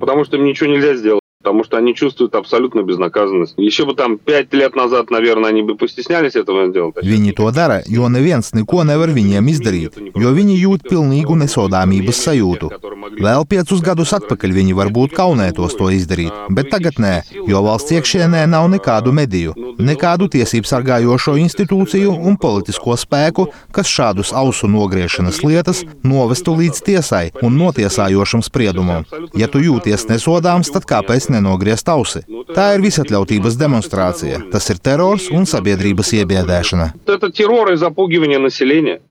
потому что им ничего нельзя сделать. Потому что они чувствуют абсолютно безнаказанность. Еще бы там 5 лет назад, наверное, они бы постеснялись этого сделать. Viņi to dara, jo neviens neko nevar viņiem izdarīt, jo viņi jūt pilnīgu nesodāmības sajūtu. Vēl 5 gadus atpakaļ viņi varbūt kaunētos to izdarīt, bet tagad nē, jo valsts iekšienē nav nekādu mediju, nekādu tiesību sargājošo institūciju un politisko spēku, kas šādus ausu nogriešanas lietas novestu līdz tiesai un notiesājošam spriedumam. Ja tu jūties nesodāms, tad kāpēc nenogriezt ausi? Tā ir visatļautības demonstrācija. Tas ir terors un sabiedrības iebiedēšana. Это террор и запугивание населения.